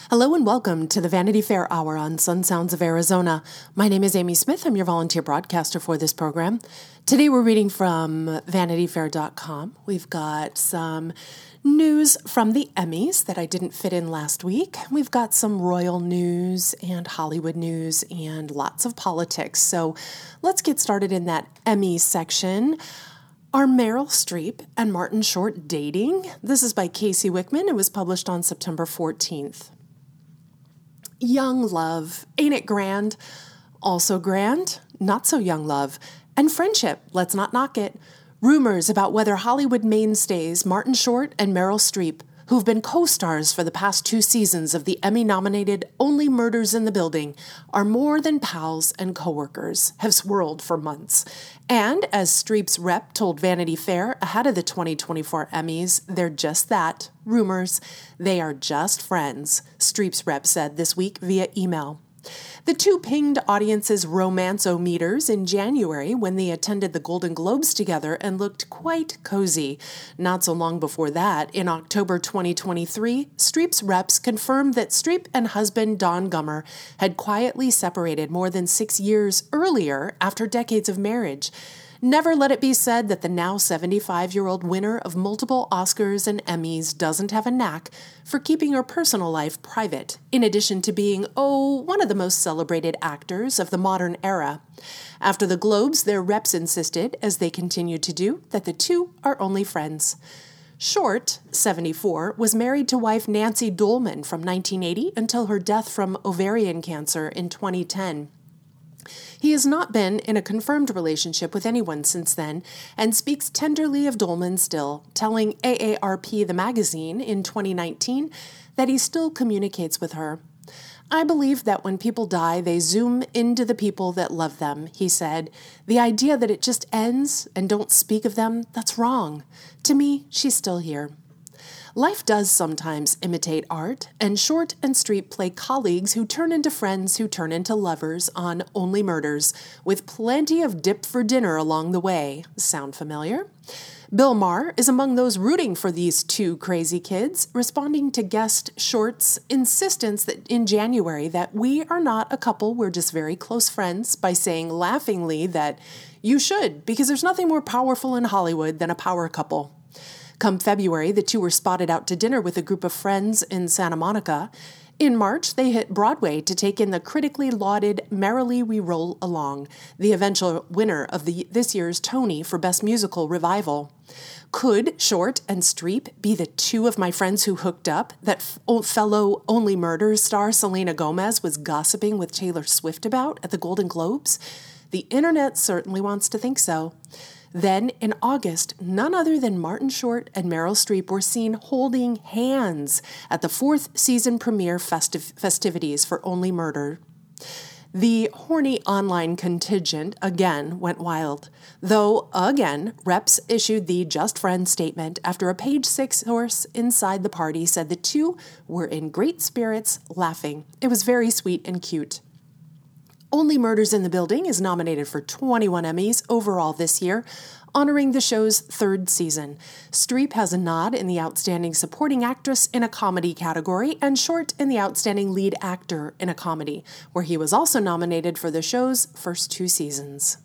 Hello and welcome to the Vanity Fair Hour on Sun Sounds of Arizona. My name is Amy Smith. I'm your volunteer broadcaster for this program. Today we're reading from VanityFair.com. We've got some news from the Emmys that I didn't fit in last week. We've got some royal news and Hollywood news and lots of politics. So let's get started in that Emmy section. Are Meryl Streep and Martin Short dating? This is by Casey Wickman. It was published on September 14th. Young love, ain't it grand? Also grand, not so young love. And friendship, let's not knock it. Rumors about whether Hollywood mainstays Martin Short and Meryl Streep, who've been co-stars for the past 2 seasons of the Emmy-nominated Only Murders in the Building, are more than pals and coworkers, have swirled for months. And as Streep's rep told Vanity Fair ahead of the 2024 Emmys, they're just that, rumors. They are just friends, Streep's rep said this week via email. The two pinged audiences' romance-o-meters in January when they attended the Golden Globes together and looked quite cozy. Not so long before that, in October 2023, Streep's reps confirmed that Streep and husband Don Gummer had quietly separated more than 6 years earlier after decades of marriage. Never let it be said that the now 75-year-old winner of multiple Oscars and Emmys doesn't have a knack for keeping her personal life private, in addition to being, one of the most celebrated actors of the modern era. After the Globes, their reps insisted, as they continued to do, that the two are only friends. Short, 74, was married to wife Nancy Dolman from 1980 until her death from ovarian cancer in 2010. He has not been in a confirmed relationship with anyone since then and speaks tenderly of Dolman still, telling AARP the magazine in 2019 that he still communicates with her. I believe that when people die, they zoom into the people that love them, he said. The idea that it just ends and don't speak of them, that's wrong. To me, she's still here. Life does sometimes imitate art, and Short and Streep play colleagues who turn into friends who turn into lovers on Only Murders, with plenty of dip for dinner along the way. Sound familiar? Bill Maher is among those rooting for these two crazy kids, responding to guest Short's insistence that in January that we are not a couple, we're just very close friends, by saying laughingly that you should, because there's nothing more powerful in Hollywood than a power couple. Come February, the two were spotted out to dinner with a group of friends in Santa Monica. In March, they hit Broadway to take in the critically lauded Merrily We Roll Along, the eventual winner of this year's Tony for Best Musical Revival. Could Short and Streep be the two of my friends who hooked up that fellow Only Murders star Selena Gomez was gossiping with Taylor Swift about at the Golden Globes? The internet certainly wants to think so. Then, in August, none other than Martin Short and Meryl Streep were seen holding hands at the 4th season premiere festivities for Only Murder. The horny online contingent again went wild, though again, reps issued the Just Friends statement after a Page 6 source inside the party said the two were in great spirits, laughing. It was very sweet and cute. Only Murders in the Building is nominated for 21 Emmys overall this year, honoring the show's 3rd season. Streep has a nod in the Outstanding Supporting Actress in a Comedy category and Short in the Outstanding Lead Actor in a Comedy, where he was also nominated for the show's first 2 seasons.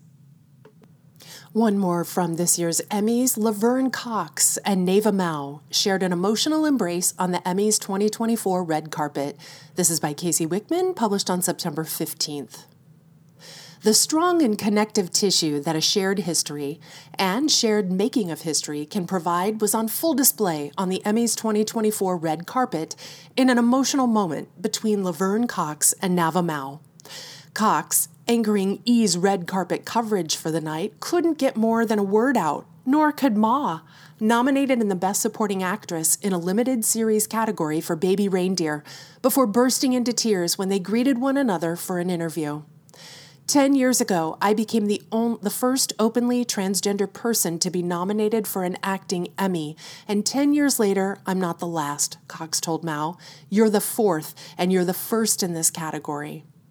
One more from this year's Emmys, Laverne Cox and Neva Mao shared an emotional embrace on the Emmys 2024 red carpet. This is by Casey Wickman, published on September 15th. The strong and connective tissue that a shared history and shared making of history can provide was on full display on the Emmys 2024 red carpet in an emotional moment between Laverne Cox and Neva Mao. Cox, anchoring E's red carpet coverage for the night, couldn't get more than a word out, nor could Ma, nominated in the Best Supporting Actress in a limited series category for Baby Reindeer, before bursting into tears when they greeted one another for an interview. 10 years ago, I became the first openly transgender person to be nominated for an acting Emmy, and 10 years later, I'm not the last, Cox told Mao. You're the 4th, and you're the first in this category.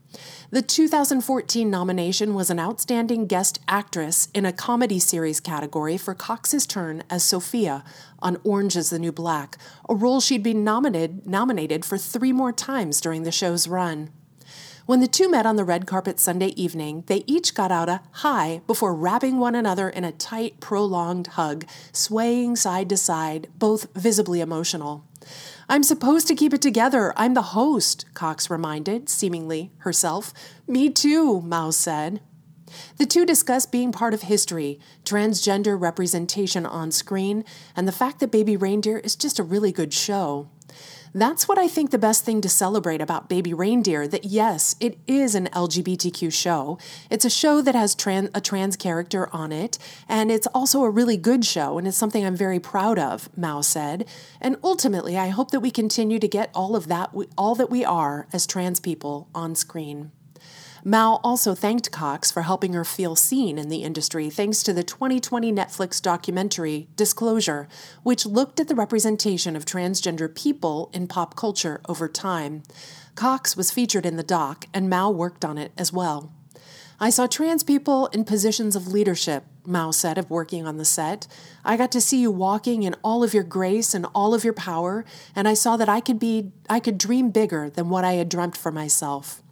The 2014 nomination was an Outstanding Guest Actress in a Comedy Series category for Cox's turn as Sophia on Orange is the New Black, a role she'd been nominated for 3 more times during the show's run. When the two met on the red carpet Sunday evening, they each got out a hi before wrapping one another in a tight, prolonged hug, swaying side to side, both visibly emotional. "I'm supposed to keep it together. I'm the host," Cox reminded, seemingly herself. "Me too," Mouse said. The two discussed being part of history, transgender representation on screen, and the fact that Baby Reindeer is just a really good show. That's what I think the best thing to celebrate about Baby Reindeer, that yes, it is an LGBTQ show. It's a show that has a trans character on it, and it's also a really good show, and it's something I'm very proud of, Mao said. And ultimately, I hope that we continue to get all that we are as trans people on screen. Mao also thanked Cox for helping her feel seen in the industry thanks to the 2020 Netflix documentary Disclosure, which looked at the representation of transgender people in pop culture over time. Cox was featured in the doc, and Mao worked on it as well. "I saw trans people in positions of leadership," Mao said of working on the set. "I got to see you walking in all of your grace and all of your power, and I saw that I could dream bigger than what I had dreamt for myself."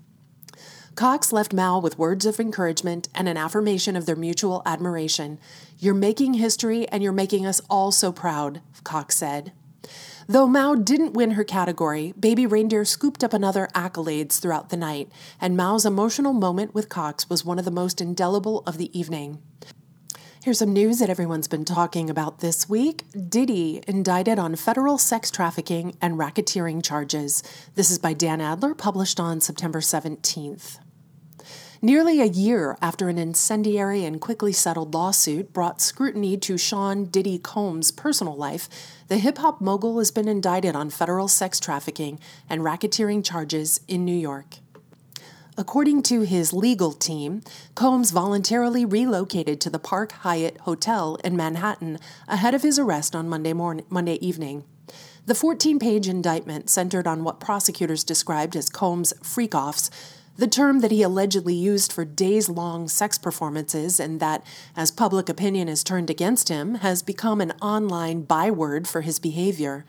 Cox left Mao with words of encouragement and an affirmation of their mutual admiration. "You're making history and you're making us all so proud," Cox said. Though Mao didn't win her category, Baby Reindeer scooped up another accolades throughout the night, and Mao's emotional moment with Cox was one of the most indelible of the evening. Here's some news that everyone's been talking about this week. Diddy indicted on federal sex trafficking and racketeering charges. This is by Dan Adler, published on September 17th. Nearly a year after an incendiary and quickly settled lawsuit brought scrutiny to Sean Diddy Combs' personal life, the hip-hop mogul has been indicted on federal sex trafficking and racketeering charges in New York. According to his legal team, Combs voluntarily relocated to the Park Hyatt Hotel in Manhattan ahead of his arrest on Monday evening. The 14-page indictment centered on what prosecutors described as Combs' freak-offs, the term that he allegedly used for days-long sex performances and that, as public opinion is turned against him, has become an online byword for his behavior.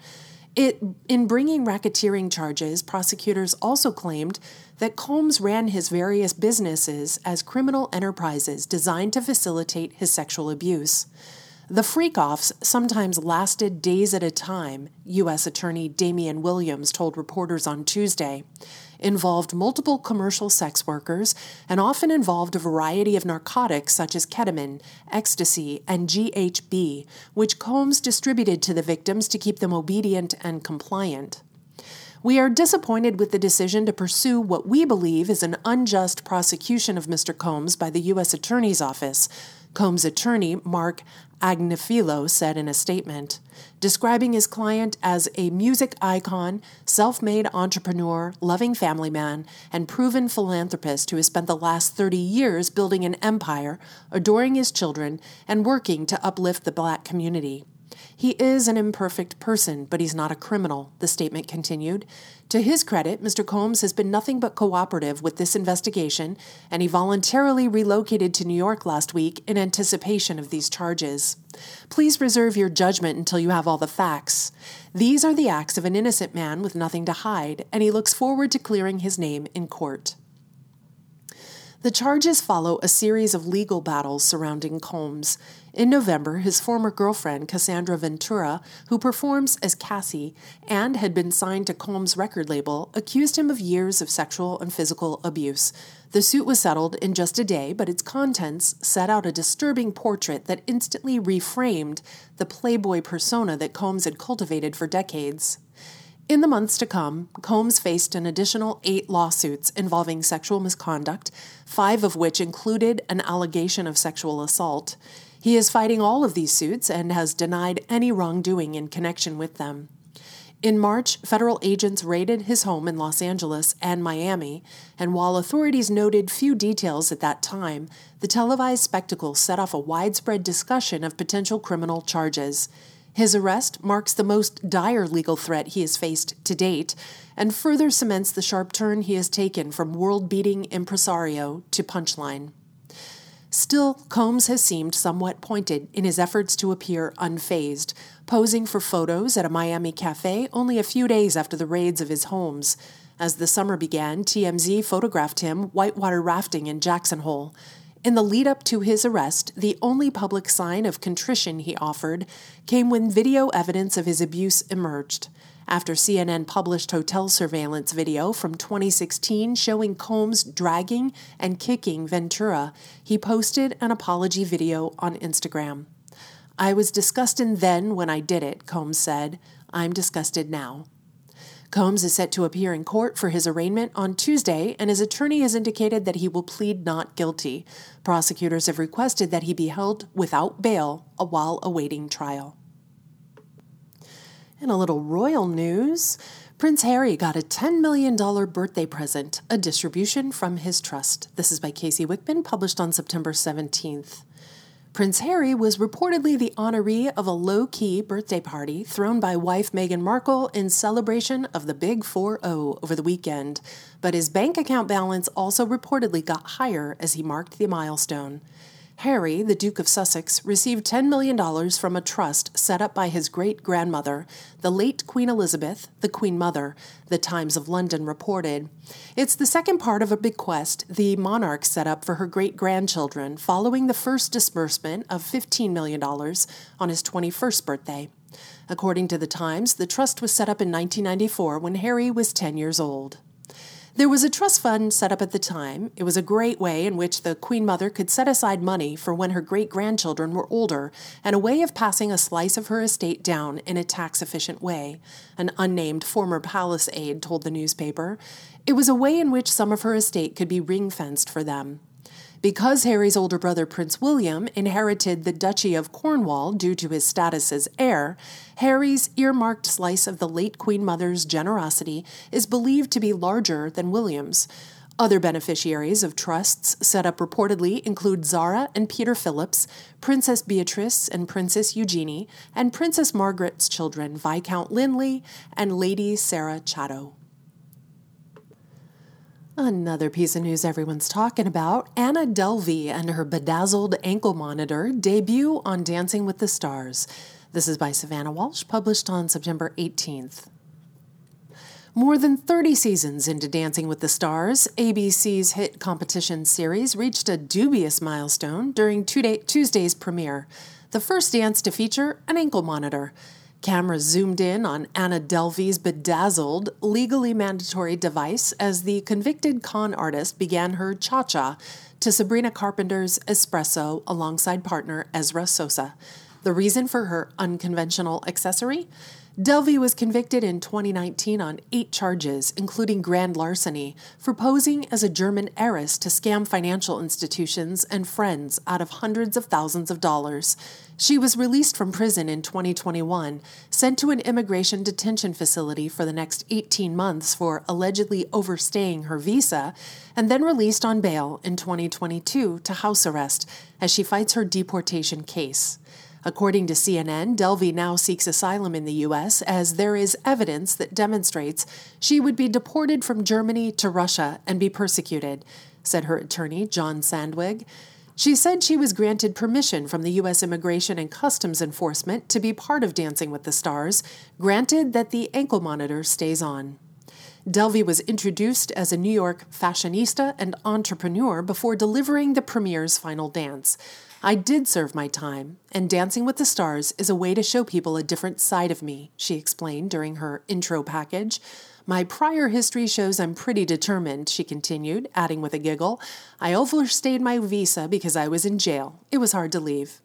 In bringing racketeering charges, prosecutors also claimed that Combs ran his various businesses as criminal enterprises designed to facilitate his sexual abuse. The freak-offs sometimes lasted days at a time, U.S. Attorney Damian Williams told reporters on Tuesday, involved multiple commercial sex workers, and often involved a variety of narcotics such as ketamine, ecstasy, and GHB, which Combs distributed to the victims to keep them obedient and compliant. "We are disappointed with the decision to pursue what we believe is an unjust prosecution of Mr. Combs by the U.S. Attorney's Office," Combs' attorney, Mark Agnifilo, said in a statement, describing his client as a music icon, self-made entrepreneur, loving family man, and proven philanthropist who has spent the last 30 years building an empire, adoring his children, and working to uplift the Black community. "He is an imperfect person, but he's not a criminal," the statement continued. To his credit, Mr. Combs has been nothing but cooperative with this investigation, and he voluntarily relocated to New York last week in anticipation of these charges. "Please reserve your judgment until you have all the facts. These are the acts of an innocent man with nothing to hide, and he looks forward to clearing his name in court." The charges follow a series of legal battles surrounding Combs. In November, his former girlfriend, Cassandra Ventura, who performs as Cassie and had been signed to Combs' record label, accused him of years of sexual and physical abuse. The suit was settled in just a day, but its contents set out a disturbing portrait that instantly reframed the playboy persona that Combs had cultivated for decades. In the months to come, Combs faced an additional 8 lawsuits involving sexual misconduct, 5 of which included an allegation of sexual assault. He is fighting all of these suits and has denied any wrongdoing in connection with them. In March, federal agents raided his home in Los Angeles and Miami, and while authorities noted few details at that time, the televised spectacle set off a widespread discussion of potential criminal charges. His arrest marks the most dire legal threat he has faced to date and further cements the sharp turn he has taken from world-beating impresario to punchline. Still, Combs has seemed somewhat pointed in his efforts to appear unfazed, posing for photos at a Miami cafe only a few days after the raids of his homes. As the summer began, TMZ photographed him whitewater rafting in Jackson Hole. In the lead-up to his arrest, the only public sign of contrition he offered came when video evidence of his abuse emerged. After CNN published hotel surveillance video from 2016 showing Combs dragging and kicking Ventura, he posted an apology video on Instagram. "I was disgusted then when I did it," Combs said. "I'm disgusted now." Combs is set to appear in court for his arraignment on Tuesday, and his attorney has indicated that he will plead not guilty. Prosecutors have requested that he be held without bail while awaiting trial. In a little royal news, Prince Harry got a $10 million birthday present, a distribution from his trust. This is by Casey Wickman, published on September 17th. Prince Harry was reportedly the honoree of a low-key birthday party thrown by wife Meghan Markle in celebration of the Big 4-0 over the weekend, but his bank account balance also reportedly got higher as he marked the milestone. Harry, the Duke of Sussex, received $10 million from a trust set up by his great-grandmother, the late Queen Elizabeth, the Queen Mother, the Times of London reported. It's the second part of a bequest the monarch set up for her great-grandchildren following the first disbursement of $15 million on his 21st birthday. According to the Times, the trust was set up in 1994 when Harry was 10 years old. There was a trust fund set up at the time. It was a great way in which the Queen Mother could set aside money for when her great-grandchildren were older, and a way of passing a slice of her estate down in a tax-efficient way, an unnamed former palace aide told the newspaper. It was a way in which some of her estate could be ring-fenced for them. Because Harry's older brother Prince William inherited the Duchy of Cornwall due to his status as heir, Harry's earmarked slice of the late Queen Mother's generosity is believed to be larger than William's. Other beneficiaries of trusts set up reportedly include Zara and Peter Phillips, Princess Beatrice and Princess Eugenie, and Princess Margaret's children Viscount Linley and Lady Sarah Chatto. Another piece of news everyone's talking about, Anna Delvey and her bedazzled ankle monitor debut on Dancing with the Stars. This is by Savannah Walsh, published on September 18th. More than 30 seasons into Dancing with the Stars, ABC's hit competition series reached a dubious milestone during Tuesday's premiere, the first dance to feature an ankle monitor. Cameras zoomed in on Anna Delvey's bedazzled, legally mandatory device as the convicted con artist began her cha-cha to Sabrina Carpenter's Espresso alongside partner Ezra Sosa. The reason for her unconventional accessory? Delvey was convicted in 2019 on 8 charges, including grand larceny, for posing as a German heiress to scam financial institutions and friends out of hundreds of thousands of dollars. She was released from prison in 2021, sent to an immigration detention facility for the next 18 months for allegedly overstaying her visa, and then released on bail in 2022 to house arrest as she fights her deportation case. According to CNN, Delvey now seeks asylum in the U.S. as there is evidence that demonstrates she would be deported from Germany to Russia and be persecuted, said her attorney, John Sandwig. She said she was granted permission from the U.S. Immigration and Customs Enforcement to be part of Dancing with the Stars, granted that the ankle monitor stays on. Delvey was introduced as a New York fashionista and entrepreneur before delivering the premiere's final dance. I did serve my time, and Dancing with the Stars is a way to show people a different side of me, she explained during her intro package. My prior history shows I'm pretty determined, she continued, adding with a giggle. I overstayed my visa because I was in jail. It was hard to leave.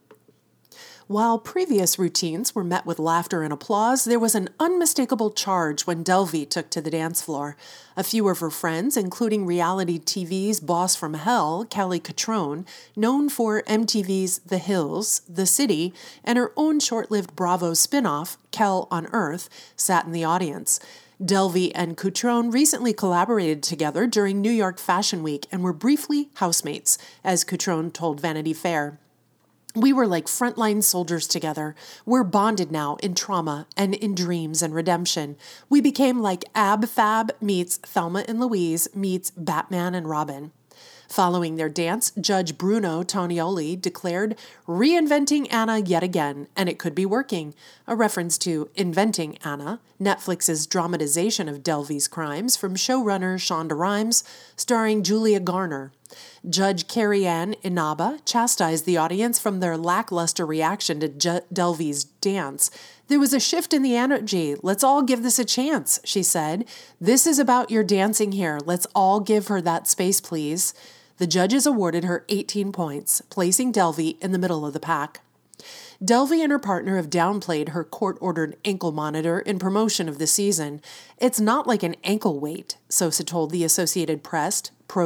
While previous routines were met with laughter and applause, there was an unmistakable charge when Delvey took to the dance floor. A few of her friends, including reality TV's boss from hell, Kelly Cutrone, known for MTV's The Hills, The City, and her own short-lived Bravo spinoff, Kel on Earth, sat in the audience. Delvey and Cutrone recently collaborated together during New York Fashion Week and were briefly housemates, as Cutrone told Vanity Fair. We were like frontline soldiers together. We're bonded now in trauma and in dreams and redemption. We became like Ab Fab meets Thelma and Louise meets Batman and Robin. Following their dance, Judge Bruno Tonioli declared, "Reinventing Anna yet again, and it could be working," a reference to Inventing Anna, Netflix's dramatization of Delvey's crimes from showrunner Shonda Rhimes, starring Julia Garner. Judge Carrie Ann Inaba chastised the audience from their lackluster reaction to Delvey's dance. "There was a shift in the energy. Let's all give this a chance," she said. "This is about your dancing here. Let's all give her that space, please." The judges awarded her 18 points, placing Delvey in the middle of the pack. Delvey and her partner have downplayed her court-ordered ankle monitor in promotion of the season. "It's not like an ankle weight," Sosa told the Associated Press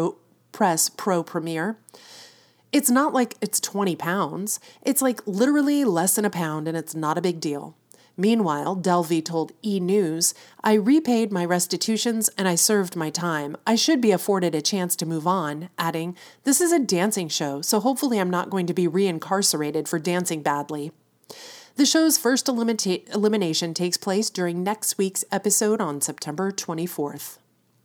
pro-premiere. "It's not like it's 20 pounds. It's like literally less than a pound, and it's not a big deal." Meanwhile, Delvey told E! News, "I repaid my restitutions and I served my time. I should be afforded a chance to move on," adding, "This is a dancing show, so hopefully I'm not going to be reincarcerated for dancing badly." The show's first elimination takes place during next week's episode on September 24th.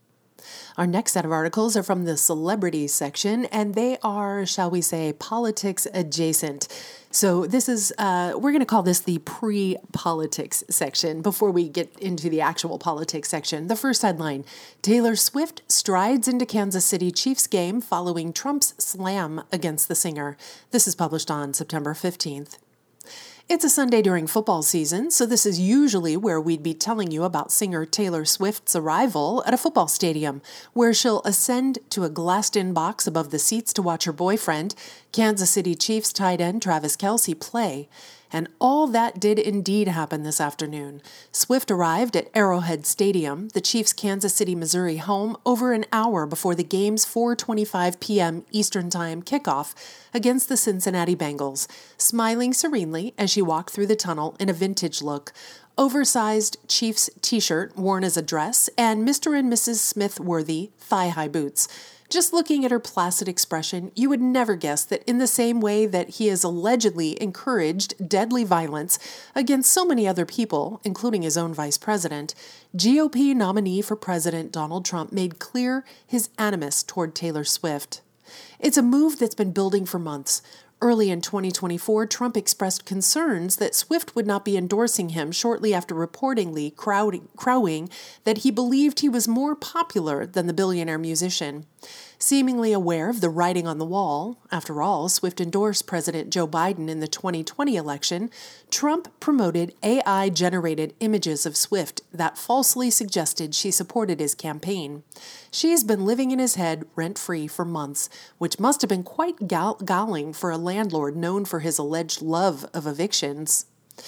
Our next set of articles are from the celebrity section, and they are, shall we say, politics adjacent. So this is, we're going to call this the pre-politics section before we get into the actual politics section. The first headline, Taylor Swift strides into Kansas City Chiefs game following Trump's slam against the singer. This is published on September 15th. It's a Sunday during football season, so this is usually where we'd be telling you about singer Taylor Swift's arrival at a football stadium, where she'll ascend to a glassed-in box above the seats to watch her boyfriend, Kansas City Chiefs tight end Travis Kelce, play. And all that did indeed happen this afternoon. Swift arrived at Arrowhead Stadium, the Chiefs' Kansas City, Missouri home, over an hour before the game's 4:25 p.m. Eastern Time kickoff against the Cincinnati Bengals, smiling serenely as she walked through the tunnel in a vintage look, oversized Chiefs t-shirt worn as a dress, and Mr. and Mrs. Smith-worthy thigh-high boots. Just looking at her placid expression, you would never guess that in the same way that he has allegedly encouraged deadly violence against so many other people, including his own vice president, GOP nominee for president Donald Trump made clear his animus toward Taylor Swift. It's a move that's been building for months. Early in 2024, Trump expressed concerns that Swift would not be endorsing him shortly after reportedly crowing that he believed he was more popular than the billionaire musician. Seemingly aware of the writing on the wall, after all, Swift endorsed President Joe Biden in the 2020 election, Trump promoted AI-generated images of Swift that falsely suggested she supported his campaign. She's been living in his head rent-free for months, which must have been quite galling for a landlord known for his alleged love of evictions.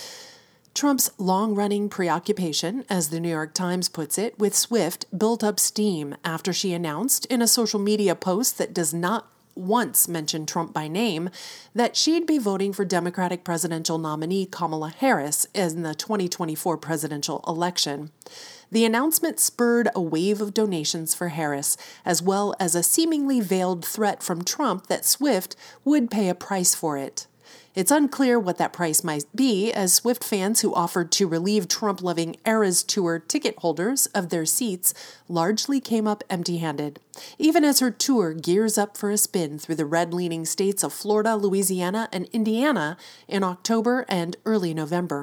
Trump's long-running preoccupation, as the New York Times puts it, with Swift built up steam after she announced in a social media post that does not once mention Trump by name that she'd be voting for Democratic presidential nominee Kamala Harris in the 2024 presidential election. The announcement spurred a wave of donations for Harris, as well as a seemingly veiled threat from Trump that Swift would pay a price for it. It's unclear what that price might be, as Swift fans who offered to relieve Trump-loving Eras Tour ticket holders of their seats largely came up empty-handed, even as her tour gears up for a spin through the red-leaning states of Florida, Louisiana, and Indiana in October and early November.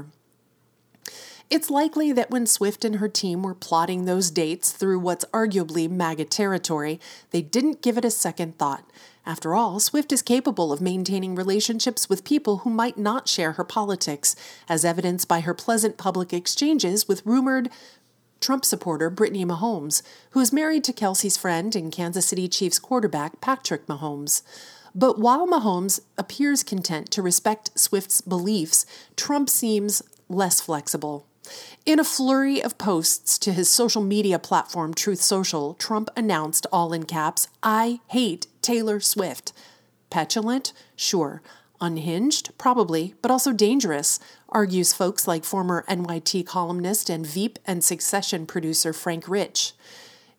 It's likely that when Swift and her team were plotting those dates through what's arguably MAGA territory, they didn't give it a second thought. After all, Swift is capable of maintaining relationships with people who might not share her politics, as evidenced by her pleasant public exchanges with rumored Trump supporter Brittany Mahomes, who is married to Kelce's friend and Kansas City Chiefs quarterback Patrick Mahomes. But while Mahomes appears content to respect Swift's beliefs, Trump seems less flexible. In a flurry of posts to his social media platform Truth Social, Trump announced, all in caps, "I hate Taylor Swift." Petulant? Sure. Unhinged? Probably, but also dangerous, argues folks like former NYT columnist and Veep and Succession producer Frank Rich.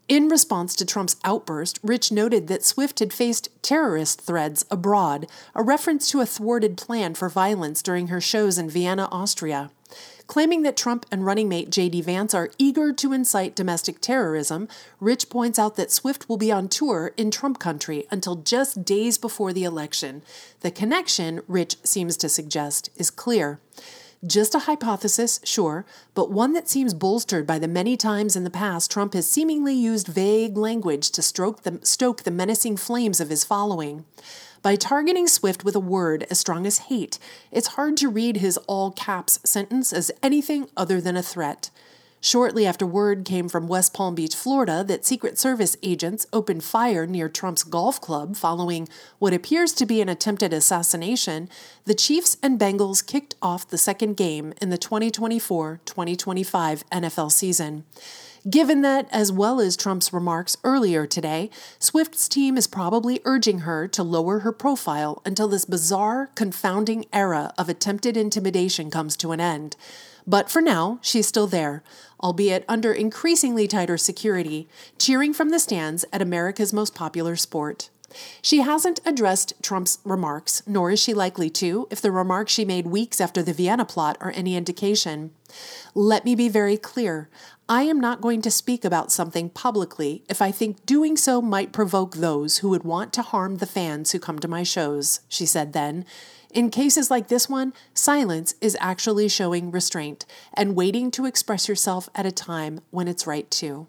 In response to Trump's outburst, Rich noted that Swift had faced terrorist threats abroad, a reference to a thwarted plan for violence during her shows in Vienna, Austria. Claiming that Trump and running mate J.D. Vance are eager to incite domestic terrorism, Rich points out that Swift will be on tour in Trump country until just days before the election. The connection, Rich seems to suggest, is clear. Just a hypothesis, sure, but one that seems bolstered by the many times in the past Trump has seemingly used vague language to stoke the menacing flames of his following. By targeting Swift with a word as strong as hate, it's hard to read his all-caps sentence as anything other than a threat. Shortly after word came from West Palm Beach, Florida, that Secret Service agents opened fire near Trump's golf club following what appears to be an attempted assassination, the Chiefs and Bengals kicked off the second game in the 2024-2025 NFL season. Given that, as well as Trump's remarks earlier today, Swift's team is probably urging her to lower her profile until this bizarre, confounding era of attempted intimidation comes to an end. But for now, she's still there, albeit under increasingly tighter security, cheering from the stands at America's most popular sport. She hasn't addressed Trump's remarks, nor is she likely to, if the remarks she made weeks after the Vienna plot are any indication. Let me be very clear. I am not going to speak about something publicly if I think doing so might provoke those who would want to harm the fans who come to my shows, she said then. In cases like this one, silence is actually showing restraint and waiting to express yourself at a time when it's right to.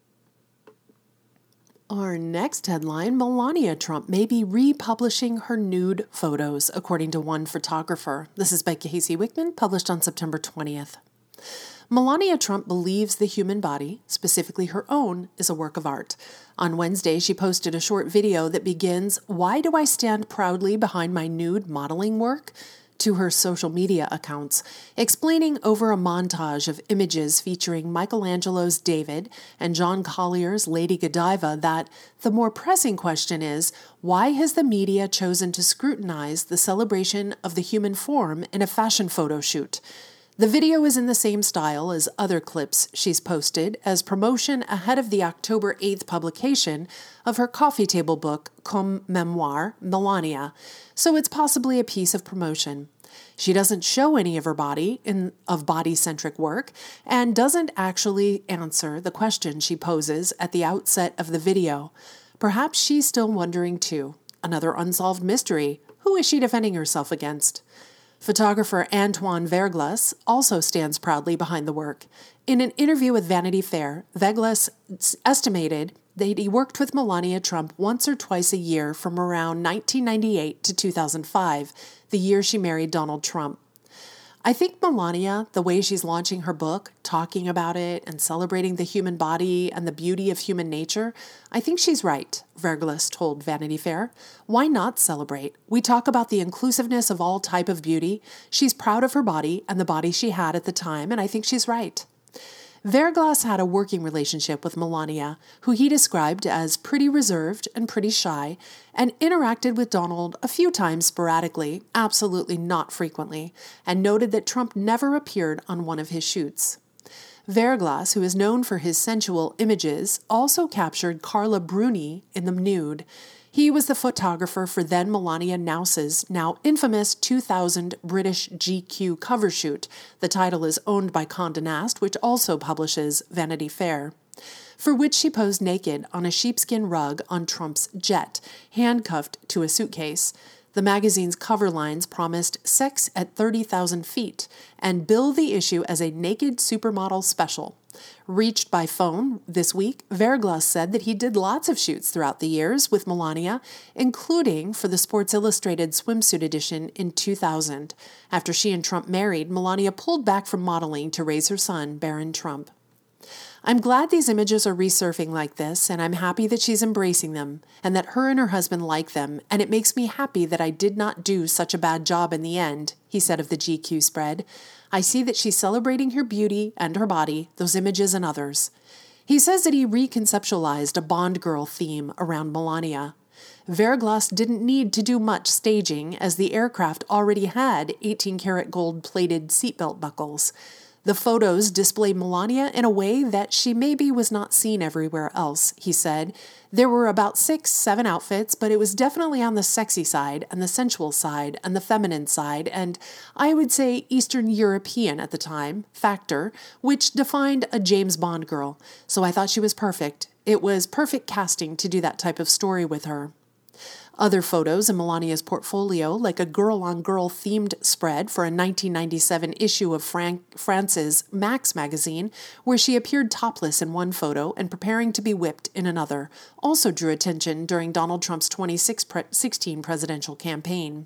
Our next headline, Melania Trump may be republishing her nude photos, according to one photographer. This is by Casey Wickman, published on September 20th. Melania Trump believes the human body, specifically her own, is a work of art. On Wednesday, she posted a short video that begins, "Why do I stand proudly behind my nude modeling work?" to her social media accounts, explaining over a montage of images featuring Michelangelo's David and John Collier's Lady Godiva that the more pressing question is, why has the media chosen to scrutinize the celebration of the human form in a fashion photo shoot? The video is in the same style as other clips she's posted as promotion ahead of the October 8th publication of her coffee table book, Comme Memoir, Melania, so it's possibly a piece of promotion. She doesn't show any of her body-centric work and doesn't actually answer the question she poses at the outset of the video. Perhaps she's still wondering too. Another unsolved mystery. Who is she defending herself against? Photographer Antoine Verglas also stands proudly behind the work. In an interview with Vanity Fair, Verglas estimated that he worked with Melania Trump once or twice a year from around 1998 to 2005, the year she married Donald Trump. I think Melania, the way she's launching her book, talking about it and celebrating the human body and the beauty of human nature, I think she's right, Verglas told Vanity Fair. Why not celebrate? We talk about the inclusiveness of all type of beauty. She's proud of her body and the body she had at the time, and I think she's right. Verglas had a working relationship with Melania, who he described as pretty reserved and pretty shy, and interacted with Donald a few times sporadically, absolutely not frequently, and noted that Trump never appeared on one of his shoots. Verglas, who is known for his sensual images, also captured Carla Bruni in the nude. He was the photographer for then Melania Knauss's now infamous 2000 British GQ cover shoot. The title is owned by Condé Nast, which also publishes Vanity Fair, for which she posed naked on a sheepskin rug on Trump's jet, handcuffed to a suitcase. The magazine's cover lines promised sex at 30,000 feet and billed the issue as a naked supermodel special. Reached by phone this week, Verglas said that he did lots of shoots throughout the years with Melania, including for the Sports Illustrated swimsuit edition in 2000. After she and Trump married, Melania pulled back from modeling to raise her son, Barron Trump. I'm glad these images are resurfing like this, and I'm happy that she's embracing them, and that her and her husband like them, and it makes me happy that I did not do such a bad job in the end, he said of the GQ spread. I see that she's celebrating her beauty and her body, those images and others. He says that he reconceptualized a Bond girl theme around Melania. Verglas didn't need to do much staging, as the aircraft already had 18-karat gold-plated seatbelt buckles. The photos display Melania in a way that she maybe was not seen everywhere else, he said. There were about 6-7 outfits, but it was definitely on the sexy side and the sensual side and the feminine side and, I would say, Eastern European at the time, factor, which defined a James Bond girl. So I thought she was perfect. It was perfect casting to do that type of story with her. Other photos in Melania's portfolio, like a girl-on-girl themed spread for a 1997 issue of France's Max magazine, where she appeared topless in one photo and preparing to be whipped in another, also drew attention during Donald Trump's 2016 presidential campaign.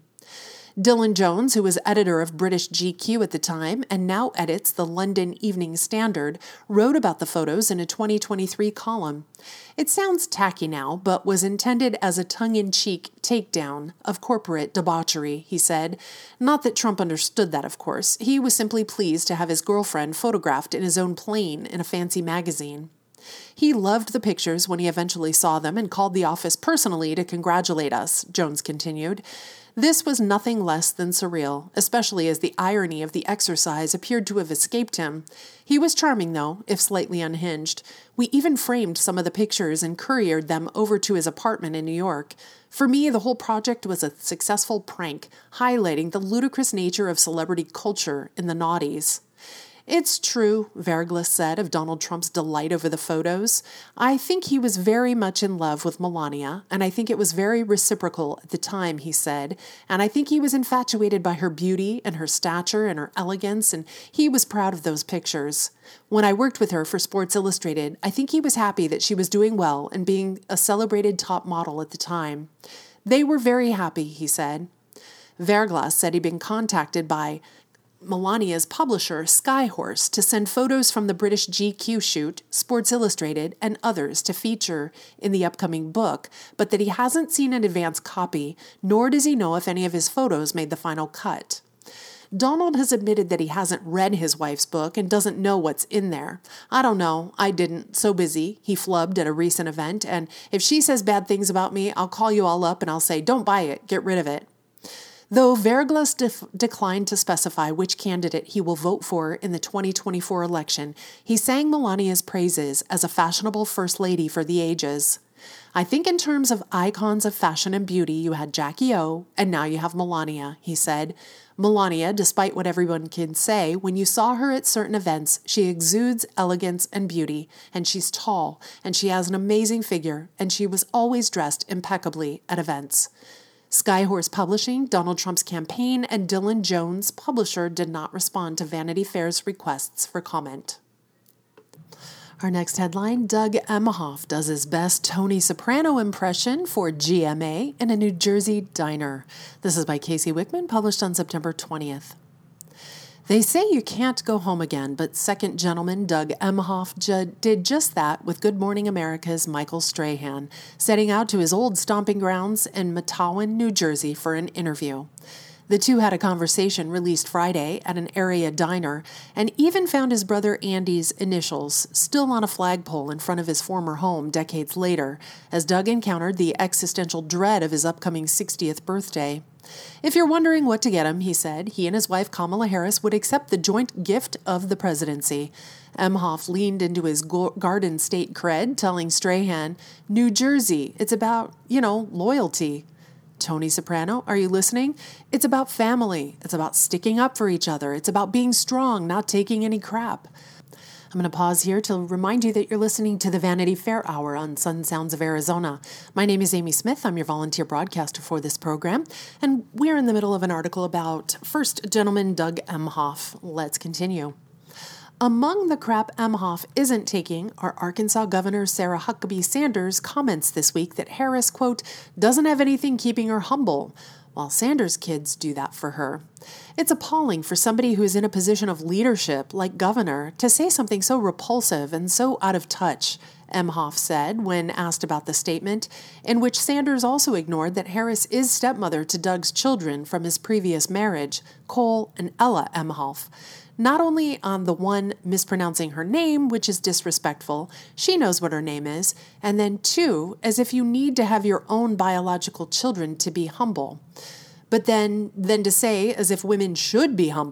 Dylan Jones, who was editor of British GQ at the time and now edits the London Evening Standard, wrote about the photos in a 2023 column. It sounds tacky now, but was intended as a tongue-in-cheek takedown of corporate debauchery, he said. Not that Trump understood that, of course. He was simply pleased to have his girlfriend photographed in his own plane in a fancy magazine. He loved the pictures when he eventually saw them and called the office personally to congratulate us, Jones continued. This was nothing less than surreal, especially as the irony of the exercise appeared to have escaped him. He was charming, though, if slightly unhinged. We even framed some of the pictures and couriered them over to his apartment in New York. For me, the whole project was a successful prank, highlighting the ludicrous nature of celebrity culture in the noughties. It's true, Verglas said of Donald Trump's delight over the photos. I think he was very much in love with Melania, and I think it was very reciprocal at the time, he said, and I think he was infatuated by her beauty and her stature and her elegance, and he was proud of those pictures. When I worked with her for Sports Illustrated, I think he was happy that she was doing well and being a celebrated top model at the time. They were very happy, he said. Verglas said he'd been contacted by Melania's publisher, Skyhorse, to send photos from the British GQ shoot, Sports Illustrated, and others to feature in the upcoming book, but that he hasn't seen an advance copy, nor does he know if any of his photos made the final cut. Donald has admitted that he hasn't read his wife's book and doesn't know what's in there. I don't know. I didn't. So busy. He flubbed at a recent event, and if she says bad things about me, I'll call you all up and I'll say, don't buy it. Get rid of it. Though Verglas declined to specify which candidate he will vote for in the 2024 election, he sang Melania's praises as a fashionable first lady for the ages. I think in terms of icons of fashion and beauty, you had Jackie O, and now you have Melania, he said. Melania, despite what everyone can say, when you saw her at certain events, she exudes elegance and beauty, and she's tall, and she has an amazing figure, and she was always dressed impeccably at events. Skyhorse Publishing, Donald Trump's campaign, and Dylan Jones, publisher, did not respond to Vanity Fair's requests for comment. Our next headline, Doug Emhoff does his best Tony Soprano impression for GMA in a New Jersey diner. This is by Casey Wickman, published on September 20th. They say you can't go home again, but second gentleman Doug Emhoff did just that with Good Morning America's Michael Strahan, setting out to his old stomping grounds in Metawan, New Jersey for an interview. The two had a conversation released Friday at an area diner and even found his brother Andy's initials still on a flagpole in front of his former home decades later, as Doug encountered the existential dread of his upcoming 60th birthday. If you're wondering what to get him, he said, he and his wife Kamala Harris would accept the joint gift of the presidency. Emhoff leaned into his Garden State cred, telling Strahan, New Jersey, it's about, loyalty. Tony Soprano, are you listening? It's about family. It's about sticking up for each other. It's about being strong, not taking any crap. I'm going to pause here to remind you that you're listening to the Vanity Fair Hour on Sun Sounds of Arizona. My name is Amy Smith. I'm your volunteer broadcaster for this program, and we're in the middle of an article about First Gentleman Doug Emhoff. Let's continue. Among the crap Emhoff isn't taking are Arkansas Governor Sarah Huckabee Sanders' comments this week that Harris, quote, doesn't have anything keeping her humble, while Sanders' kids do that for her. It's appalling for somebody who's in a position of leadership, like governor, to say something so repulsive and so out of touch, Emhoff said when asked about the statement, in which Sanders also ignored that Harris is stepmother to Doug's children from his previous marriage, Cole and Ella Emhoff. Not only on the one mispronouncing her name, which is disrespectful, she knows what her name is, and then two, as if you need to have your own biological children to be humble. But then to say as if women should be humble,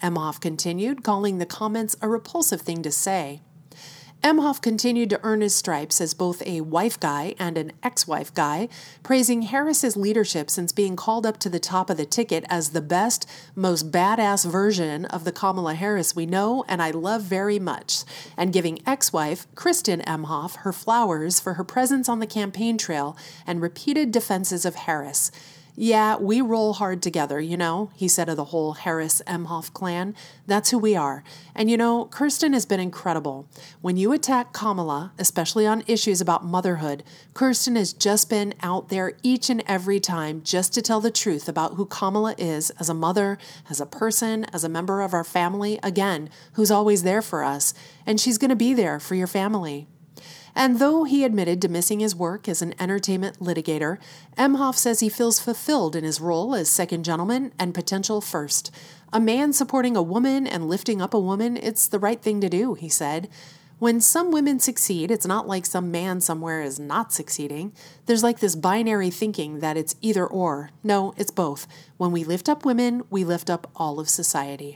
Emhoff continued, calling the comments a repulsive thing to say. Emhoff continued to earn his stripes as both a wife guy and an ex-wife guy, praising Harris's leadership since being called up to the top of the ticket as the best, most badass version of the Kamala Harris we know and I love very much, and giving ex-wife Kristen Emhoff her flowers for her presence on the campaign trail and repeated defenses of Harris. "Yeah, we roll hard together, he said of the whole Harris-Emhoff clan. That's who we are. And Kirsten has been incredible. When you attack Kamala, especially on issues about motherhood, Kirsten has just been out there each and every time just to tell the truth about who Kamala is as a mother, as a person, as a member of our family, again, who's always there for us. And she's going to be there for your family." And though he admitted to missing his work as an entertainment litigator, Emhoff says he feels fulfilled in his role as second gentleman and potential first. "A man supporting a woman and lifting up a woman, it's the right thing to do," he said. "When some women succeed, it's not like some man somewhere is not succeeding. There's like this binary thinking that it's either or. No, it's both. When we lift up women, we lift up all of society."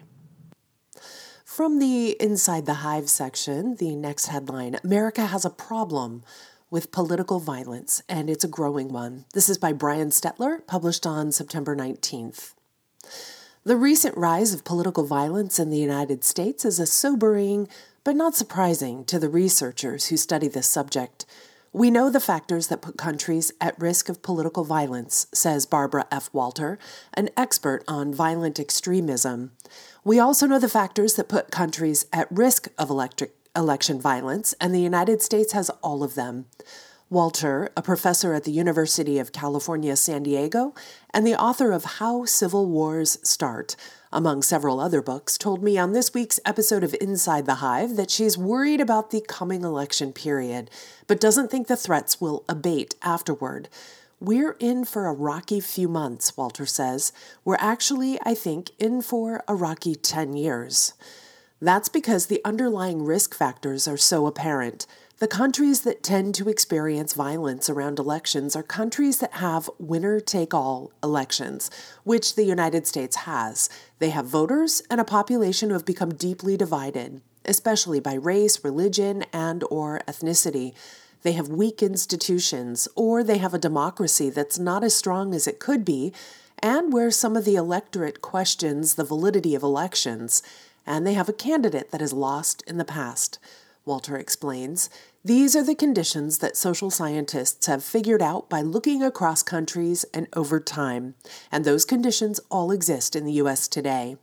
From the Inside the Hive section, the next headline, "America has a problem with political violence, and it's a growing one." This is by Brian Stetler, published on September 19th. The recent rise of political violence in the United States is a sobering, but not surprising to the researchers who study this subject. "We know the factors that put countries at risk of political violence," says Barbara F. Walter, an expert on violent extremism. "We also know the factors that put countries at risk of election violence, and the United States has all of them." Walter, a professor at the University of California, San Diego, and the author of How Civil Wars Start, among several other books, told me on this week's episode of Inside the Hive that she's worried about the coming election period, but doesn't think the threats will abate afterward. "We're in for a rocky few months," Walter says. "We're actually, I think, in for a rocky 10 years. That's because the underlying risk factors are so apparent. The countries that tend to experience violence around elections are countries that have winner-take-all elections, which the United States has. They have voters and a population who have become deeply divided, especially by race, religion, and/or ethnicity. They have weak institutions, or they have a democracy that's not as strong as it could be, and where some of the electorate questions the validity of elections, and they have a candidate that has lost in the past." Walter explains, "These are the conditions that social scientists have figured out by looking across countries and over time, and those conditions all exist in the U.S. today."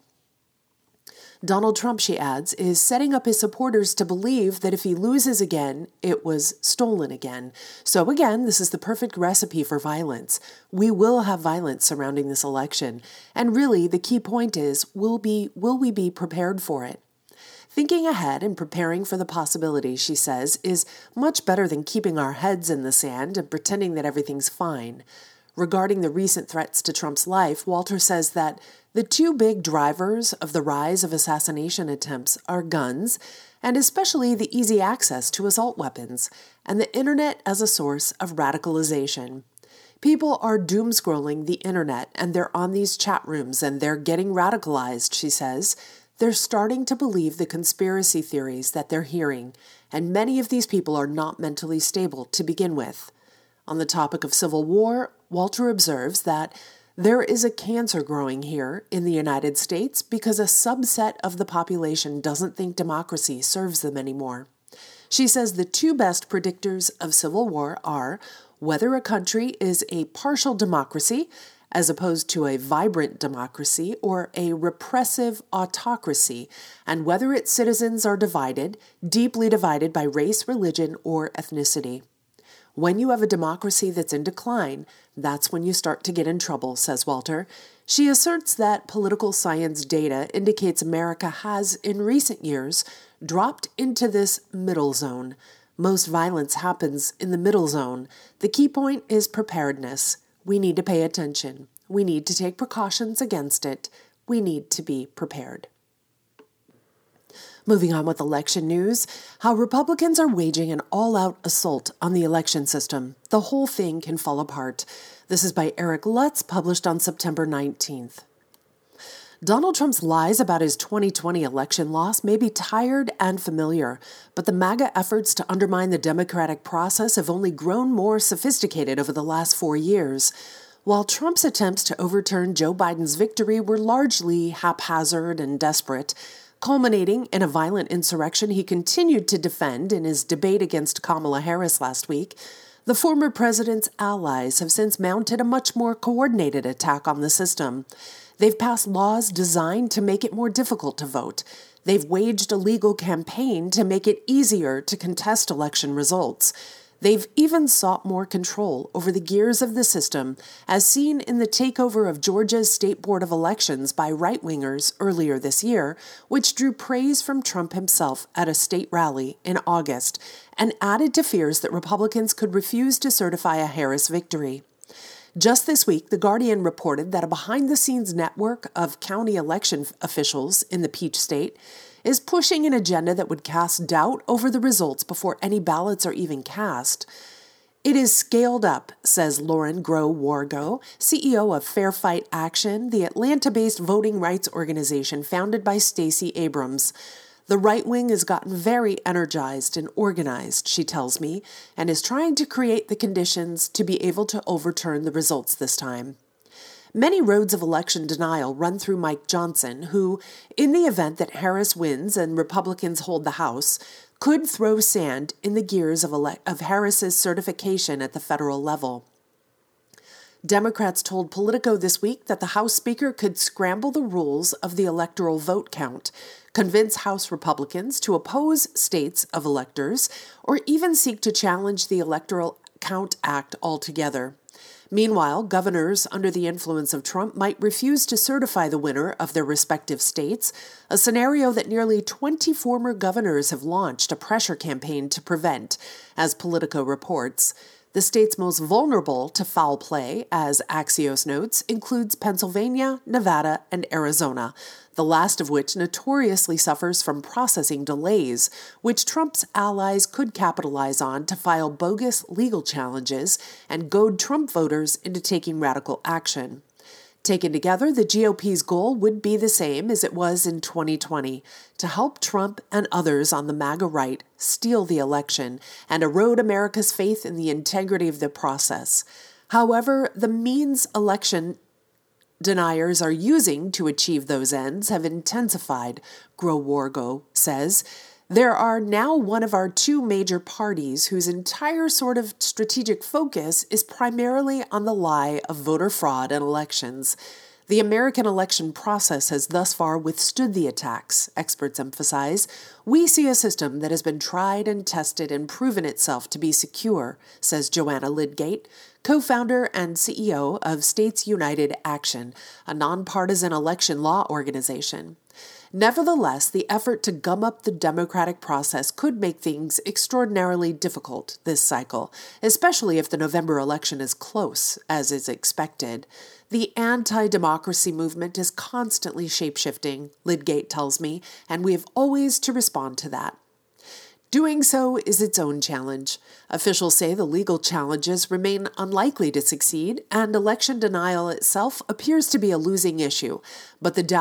Donald Trump, she adds, is setting up his supporters to believe that if he loses again, it was stolen again. So again, this is the perfect recipe for violence. We will have violence surrounding this election. And really, the key point is, will we be prepared for it? Thinking ahead and preparing for the possibility, she says, is much better than keeping our heads in the sand and pretending that everything's fine. Regarding the recent threats to Trump's life, Walter says that the two big drivers of the rise of assassination attempts are guns, and especially the easy access to assault weapons, and the internet as a source of radicalization. People are doom-scrolling the internet, and they're on these chat rooms, and they're getting radicalized, she says. They're starting to believe the conspiracy theories that they're hearing, and many of these people are not mentally stable to begin with. On the topic of civil war, Walter observes that there is a cancer growing here in the United States because a subset of the population doesn't think democracy serves them anymore. She says the two best predictors of civil war are whether a country is a partial democracy as opposed to a vibrant democracy or a repressive autocracy, and whether its citizens are divided, deeply divided by race, religion, or ethnicity. When you have a democracy that's in decline, that's when you start to get in trouble, says Walter. She asserts that political science data indicates America has, in recent years, dropped into this middle zone. Most violence happens in the middle zone. The key point is preparedness. We need to pay attention. We need to take precautions against it. We need to be prepared. Moving on with election news, how Republicans are waging an all-out assault on the election system. The whole thing can fall apart. This is by Eric Lutz, published on September 19th. Donald Trump's lies about his 2020 election loss may be tired and familiar, but the MAGA efforts to undermine the democratic process have only grown more sophisticated over the last 4 years. While Trump's attempts to overturn Joe Biden's victory were largely haphazard and desperate, culminating in a violent insurrection he continued to defend in his debate against Kamala Harris last week, the former president's allies have since mounted a much more coordinated attack on the system. They've passed laws designed to make it more difficult to vote. They've waged a legal campaign to make it easier to contest election results. They've even sought more control over the gears of the system, as seen in the takeover of Georgia's State Board of Elections by right-wingers earlier this year, which drew praise from Trump himself at a state rally in August, and added to fears that Republicans could refuse to certify a Harris victory. Just this week, The Guardian reported that a behind-the-scenes network of county election officials in the Peach State is pushing an agenda that would cast doubt over the results before any ballots are even cast. It is scaled up, says Lauren Groh-Wargo, CEO of Fair Fight Action, the Atlanta-based voting rights organization founded by Stacey Abrams. The right wing has gotten very energized and organized, she tells me, and is trying to create the conditions to be able to overturn the results this time. Many roads of election denial run through Mike Johnson, who, in the event that Harris wins and Republicans hold the House, could throw sand in the gears of Harris's certification at the federal level. Democrats told Politico this week that the House Speaker could scramble the rules of the electoral vote count, convince House Republicans to oppose states of electors, or even seek to challenge the Electoral Count Act altogether. Meanwhile, governors under the influence of Trump might refuse to certify the winner of their respective states, a scenario that nearly 20 former governors have launched a pressure campaign to prevent, as Politico reports. The states most vulnerable to foul play, as Axios notes, includes Pennsylvania, Nevada, and Arizona, the last of which notoriously suffers from processing delays, which Trump's allies could capitalize on to file bogus legal challenges and goad Trump voters into taking radical action. Taken together, the GOP's goal would be the same as it was in 2020, to help Trump and others on the MAGA right steal the election and erode America's faith in the integrity of the process. However, the means election deniers are using to achieve those ends have intensified, Groh-Wargo says. There are now one of our two major parties whose entire sort of strategic focus is primarily on the lie of voter fraud in elections. The American election process has thus far withstood the attacks, experts emphasize. We see a system that has been tried and tested and proven itself to be secure, says Joanna Lydgate, co-founder and CEO of States United Action, a nonpartisan election law organization. Nevertheless, the effort to gum up the democratic process could make things extraordinarily difficult this cycle, especially if the November election is close, as is expected. The anti-democracy movement is constantly shape-shifting, Lydgate tells me, and we have always to respond to that. Doing so is its own challenge. Officials say the legal challenges remain unlikely to succeed, and election denial itself appears to be a losing issue. But the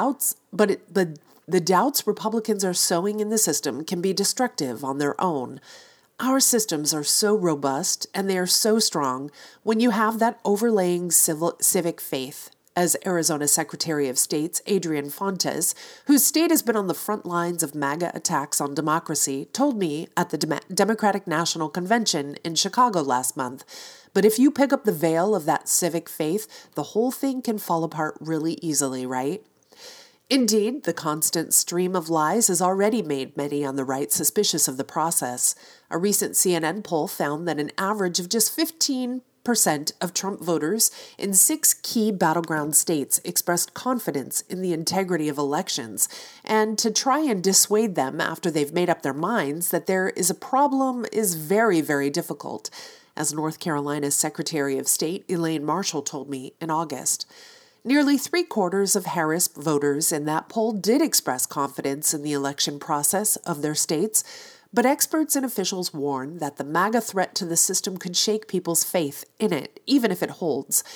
doubts Republicans are sowing in the system can be destructive on their own. Our systems are so robust and they are so strong when you have that overlaying civic faith, as Arizona Secretary of State Adrian Fontes, whose state has been on the front lines of MAGA attacks on democracy, told me at the Democratic National Convention in Chicago last month. But if you pick up the veil of that civic faith, the whole thing can fall apart really easily, right? Indeed, the constant stream of lies has already made many on the right suspicious of the process. A recent CNN poll found that an average of just 15% of Trump voters in 6 key battleground states expressed confidence in the integrity of elections, and to try and dissuade them after they've made up their minds that there is a problem is very, very difficult, as North Carolina's Secretary of State Elaine Marshall told me in August. Nearly 3/4 of Harris voters in that poll did express confidence in the election process of their states, but experts and officials warn that the MAGA threat to the system could shake people's faith in it, even if it holds.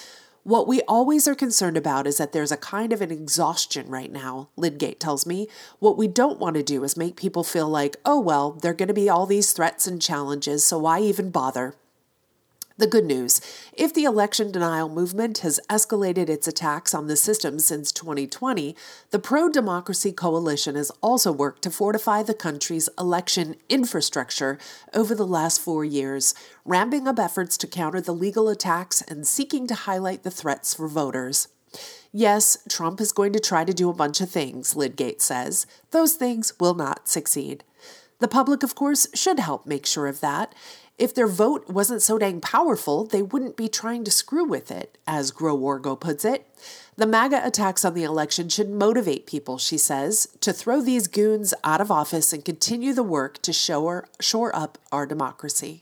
What we always are concerned about is that there's a kind of an exhaustion right now, Lydgate tells me. What we don't want to do is make people feel like, oh, well, there are going to be all these threats and challenges, so why even bother? The good news, if the election denial movement has escalated its attacks on the system since 2020, the pro-democracy coalition has also worked to fortify the country's election infrastructure over the last 4 years, ramping up efforts to counter the legal attacks and seeking to highlight the threats for voters. Yes, Trump is going to try to do a bunch of things, Lydgate says. Those things will not succeed. The public, of course, should help make sure of that. If their vote wasn't so dang powerful, they wouldn't be trying to screw with it, as Growargo puts it. The MAGA attacks on the election should motivate people, she says, to throw these goons out of office and continue the work to shore up our democracy.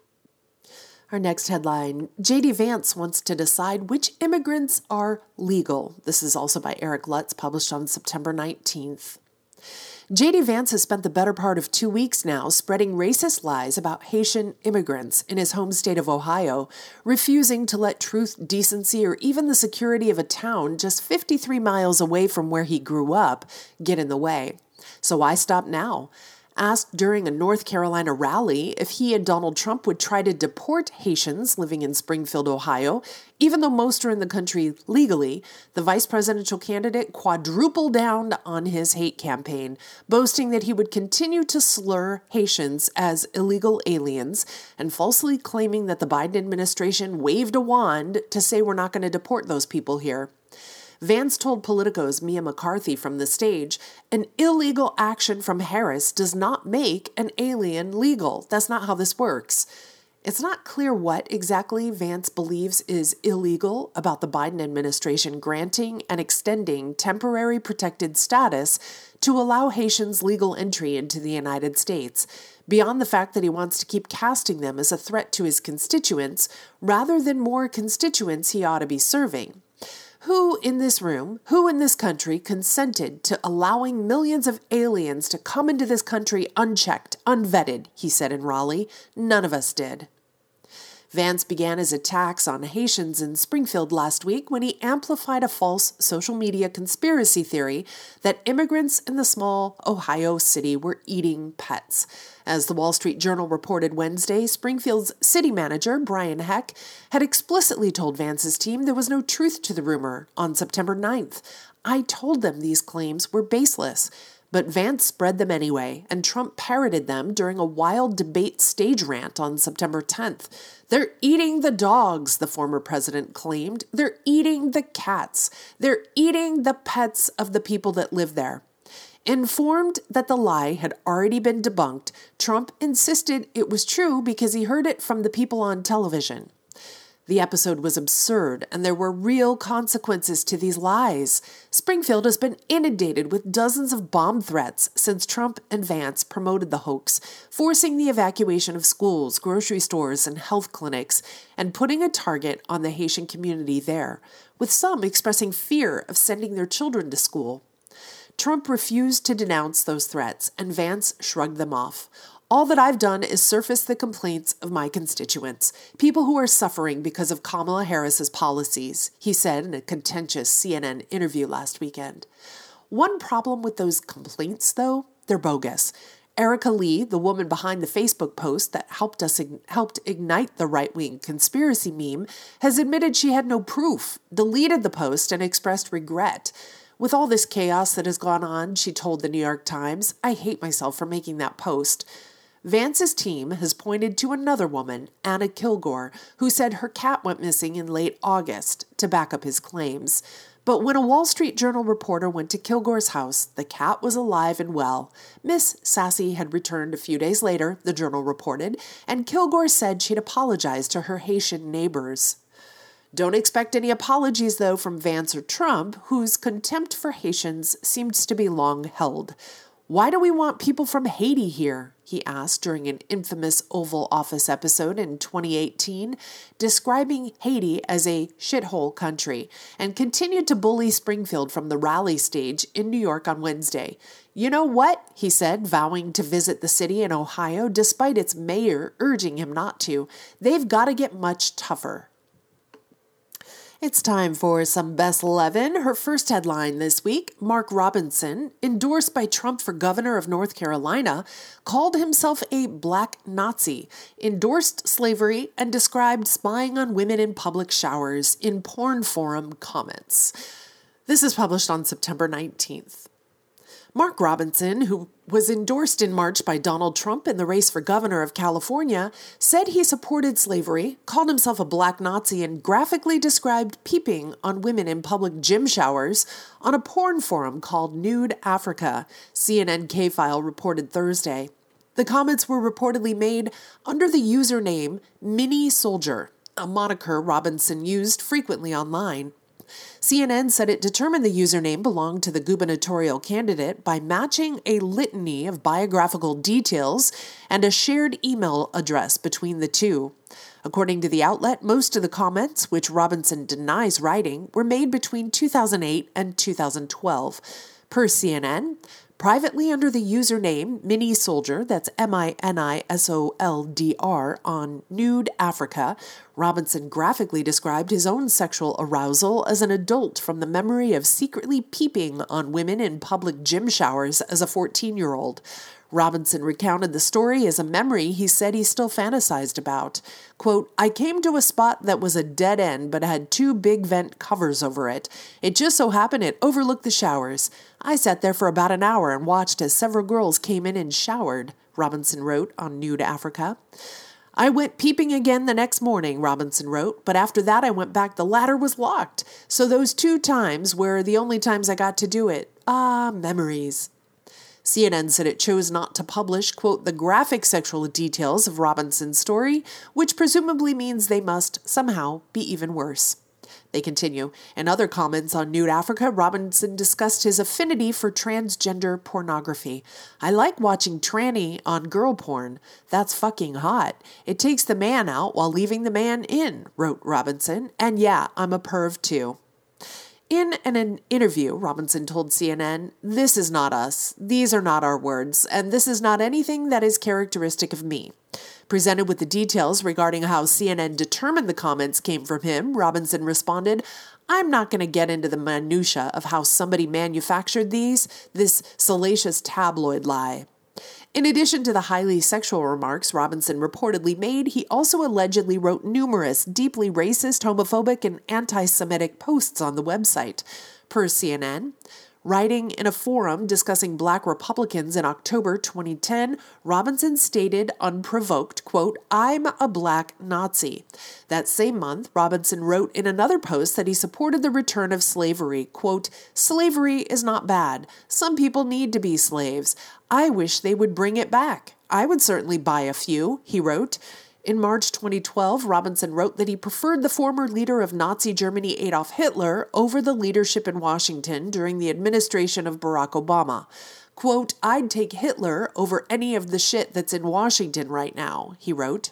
Our next headline, J.D. Vance wants to decide which immigrants are legal. This is also by Eric Lutz, published on September 19th. J.D. Vance has spent the better part of 2 weeks now spreading racist lies about Haitian immigrants in his home state of Ohio, refusing to let truth, decency, or even the security of a town just 53 miles away from where he grew up get in the way. So why stop now? Asked during a North Carolina rally if he and Donald Trump would try to deport Haitians living in Springfield, Ohio, even though most are in the country legally, the vice presidential candidate quadrupled down on his hate campaign, boasting that he would continue to slur Haitians as illegal aliens and falsely claiming that the Biden administration waved a wand to say we're not going to deport those people here. Vance told Politico's Mia McCarthy from the stage, an illegal action from Harris does not make an alien legal. That's not how this works. It's not clear what exactly Vance believes is illegal about the Biden administration granting and extending temporary protected status to allow Haitians legal entry into the United States, beyond the fact that he wants to keep casting them as a threat to his constituents rather than more constituents he ought to be serving. Who in this room, who in this country consented to allowing millions of aliens to come into this country unchecked, unvetted, he said in Raleigh. None of us did. Vance began his attacks on Haitians in Springfield last week when he amplified a false social media conspiracy theory that immigrants in the small Ohio city were eating pets. As the Wall Street Journal reported Wednesday, Springfield's city manager, Brian Heck, had explicitly told Vance's team there was no truth to the rumor on September 9th. I told them these claims were baseless. But Vance spread them anyway, and Trump parroted them during a wild debate stage rant on September 10th. They're eating the dogs, the former president claimed. They're eating the cats. They're eating the pets of the people that live there. Informed that the lie had already been debunked, Trump insisted it was true because he heard it from the people on television. The episode was absurd, and there were real consequences to these lies. Springfield has been inundated with dozens of bomb threats since Trump and Vance promoted the hoax, forcing the evacuation of schools, grocery stores, and health clinics, and putting a target on the Haitian community there, with some expressing fear of sending their children to school. Trump refused to denounce those threats, and Vance shrugged them off. All that I've done is surface the complaints of my constituents, people who are suffering because of Kamala Harris's policies, he said in a contentious CNN interview last weekend. One problem with those complaints, though, they're bogus. Erica Lee, the woman behind the Facebook post that helped ignite the right-wing conspiracy meme, has admitted she had no proof, deleted the post, and expressed regret. With all this chaos that has gone on, she told the New York Times, I hate myself for making that post. Vance's team has pointed to another woman, Anna Kilgore, who said her cat went missing in late August to back up his claims. But when a Wall Street Journal reporter went to Kilgore's house, the cat was alive and well. Miss Sassy had returned a few days later, the Journal reported, and Kilgore said she'd apologized to her Haitian neighbors. Don't expect any apologies, though, from Vance or Trump, whose contempt for Haitians seems to be long held. Why do we want people from Haiti here? He asked during an infamous Oval Office episode in 2018, describing Haiti as a shithole country, and continued to bully Springfield from the rally stage in New York on Wednesday. You know what? He said, vowing to visit the city in Ohio despite its mayor urging him not to. They've got to get much tougher. It's time for some Best 11. Her first headline this week, Mark Robinson, endorsed by Trump for governor of North Carolina, called himself a black Nazi, endorsed slavery, and described spying on women in public showers in porn forum comments. This is published on September 19th. Mark Robinson, who was endorsed in March by Donald Trump in the race for governor of California, said he supported slavery, called himself a black Nazi, and graphically described peeping on women in public gym showers on a porn forum called Nude Africa, CNN K-File reported Thursday. The comments were reportedly made under the username Mini Soldier, a moniker Robinson used frequently online. CNN said it determined the username belonged to the gubernatorial candidate by matching a litany of biographical details and a shared email address between the two. According to the outlet, most of the comments, which Robinson denies writing, were made between 2008 and 2012. Per CNN, privately under the username Mini Soldier, that's MINISOLDR, on Nude Africa, Robinson graphically described his own sexual arousal as an adult from the memory of secretly peeping on women in public gym showers as a 14-year-old. Robinson recounted the story as a memory he said he still fantasized about. Quote, I came to a spot that was a dead end but had two big vent covers over it. It just so happened it overlooked the showers. I sat there for about an hour and watched as several girls came in and showered, Robinson wrote on Nude Africa. I went peeping again the next morning, Robinson wrote, but after that I went back. The ladder was locked. So those 2 times were the only times I got to do it. Memories. CNN said it chose not to publish, quote, the graphic sexual details of Robinson's story, which presumably means they must somehow be even worse. They continue. In other comments on Nude Africa, Robinson discussed his affinity for transgender pornography. I like watching tranny on girl porn. That's fucking hot. It takes the man out while leaving the man in, wrote Robinson. And yeah, I'm a perv too. In an interview, Robinson told CNN, this is not us, these are not our words, and this is not anything that is characteristic of me. Presented with the details regarding how CNN determined the comments came from him, Robinson responded, I'm not going to get into the minutia of how somebody manufactured this salacious tabloid lie. In addition to the highly sexual remarks Robinson reportedly made, he also allegedly wrote numerous deeply racist, homophobic, and anti-Semitic posts on the website. Per CNN, writing in a forum discussing black Republicans in October 2010, Robinson stated unprovoked, quote, I'm a black Nazi. That same month, Robinson wrote in another post that he supported the return of slavery, quote, slavery is not bad. Some people need to be slaves. I wish they would bring it back. I would certainly buy a few, he wrote. In March 2012, Robinson wrote that he preferred the former leader of Nazi Germany, Adolf Hitler, over the leadership in Washington during the administration of Barack Obama. Quote, I'd take Hitler over any of the shit that's in Washington right now, he wrote.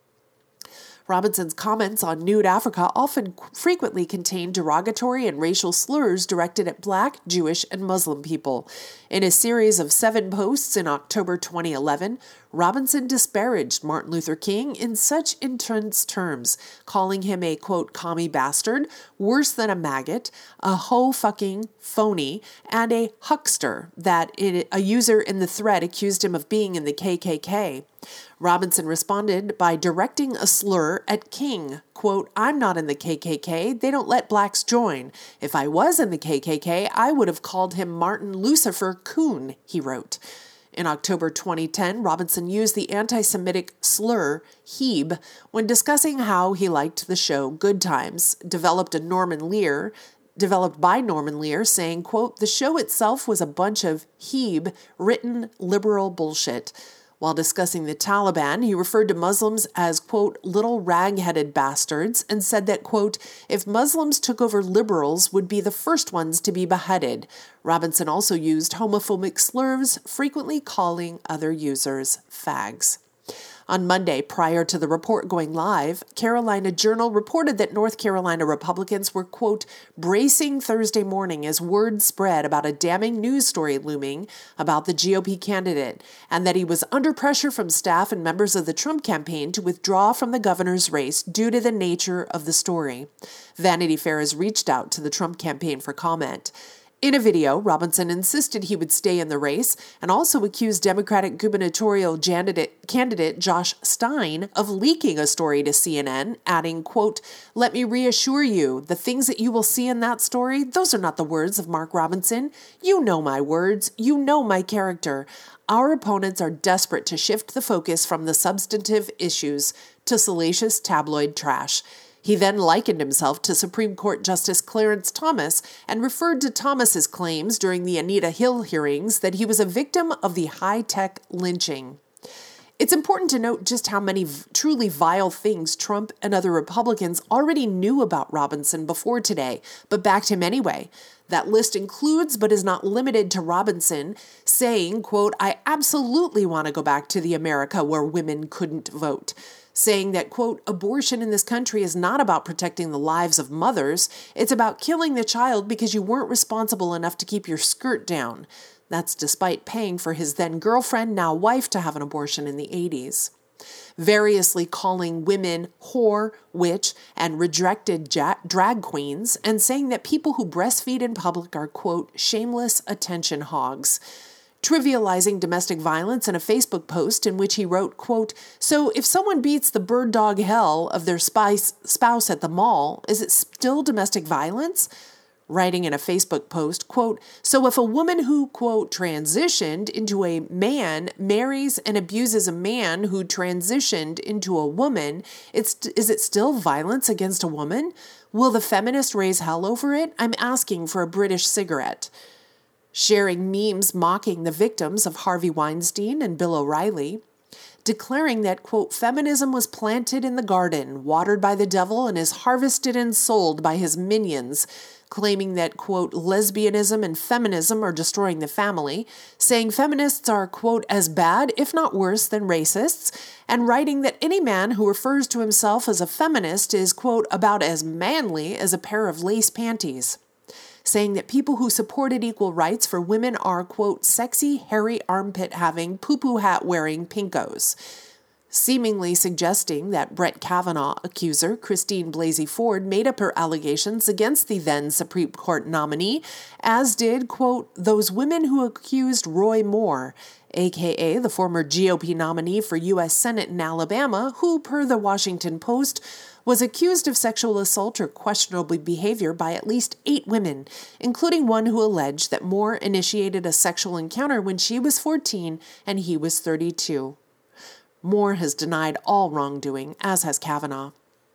Robinson's comments on Nude Africa frequently contained derogatory and racial slurs directed at Black, Jewish, and Muslim people. In a series of 7 posts in October 2011, Robinson disparaged Martin Luther King in such intense terms, calling him a, quote, commie bastard, worse than a maggot, a ho-fucking phony, and a huckster that a user in the thread accused him of being in the KKK. Robinson responded by directing a slur at King, quote, I'm not in the KKK, they don't let blacks join. If I was in the KKK, I would have called him Martin Lucifer Coon, he wrote. In October 2010, Robinson used the anti-Semitic slur, Heeb, when discussing how he liked the show Good Times, developed by Norman Lear, saying, quote, the show itself was a bunch of Heeb, written liberal bullshit. While discussing the Taliban, he referred to Muslims as, quote, little rag-headed bastards, and said that, quote, if Muslims took over, liberals would be the first ones to be beheaded. Robinson also used homophobic slurs, frequently calling other users fags. On Monday, prior to the report going live, Carolina Journal reported that North Carolina Republicans were, quote, bracing Thursday morning as word spread about a damning news story looming about the GOP candidate, and that he was under pressure from staff and members of the Trump campaign to withdraw from the governor's race due to the nature of the story. Vanity Fair has reached out to the Trump campaign for comment. In a video, Robinson insisted he would stay in the race and also accused Democratic gubernatorial candidate Josh Stein of leaking a story to CNN, adding, quote, "Let me reassure you, the things that you will see in that story, those are not the words of Mark Robinson. You know my words. You know my character. Our opponents are desperate to shift the focus from the substantive issues to salacious tabloid trash." He then likened himself to Supreme Court Justice Clarence Thomas and referred to Thomas's claims during the Anita Hill hearings that he was a victim of the high-tech lynching. It's important to note just how many truly vile things Trump and other Republicans already knew about Robinson before today, but backed him anyway. That list includes, but is not limited to, Robinson saying, quote, "I absolutely want to go back to the America where women couldn't vote." Saying that, quote, "abortion in this country is not about protecting the lives of mothers. It's about killing the child because you weren't responsible enough to keep your skirt down." That's despite paying for his then girlfriend, now wife, to have an abortion in the 80s. Variously calling women whore, witch, and rejected drag queens, and saying that people who breastfeed in public are, quote, "shameless attention hogs." Trivializing domestic violence in a Facebook post in which he wrote, quote, "So if someone beats the bird dog hell of their spouse at the mall, is it still domestic violence?" Writing in a Facebook post, quote, "So if a woman who, quote, transitioned into a man marries and abuses a man who transitioned into a woman, is it still violence against a woman? Will the feminist raise hell over it? I'm asking for a British cigarette." Sharing memes mocking the victims of Harvey Weinstein and Bill O'Reilly, declaring that, quote, "feminism was planted in the garden, watered by the devil, and is harvested and sold by his minions," claiming that, quote, "lesbianism and feminism are destroying the family," saying feminists are, quote, "as bad, if not worse, than racists," and writing that any man who refers to himself as a feminist is, quote, "about as manly as a pair of lace panties," saying that people who supported equal rights for women are, quote, "sexy, hairy, armpit-having, poo-poo hat-wearing pinkos," seemingly suggesting that Brett Kavanaugh accuser Christine Blasey Ford made up her allegations against the then Supreme Court nominee, as did, quote, "those women who accused Roy Moore," a.k.a. the former GOP nominee for U.S. Senate in Alabama, who, per the Washington Post, was accused of sexual assault or questionable behavior by at least 8 women, including one who alleged that Moore initiated a sexual encounter when she was 14 and he was 32. Moore has denied all wrongdoing, as has Kavanaugh.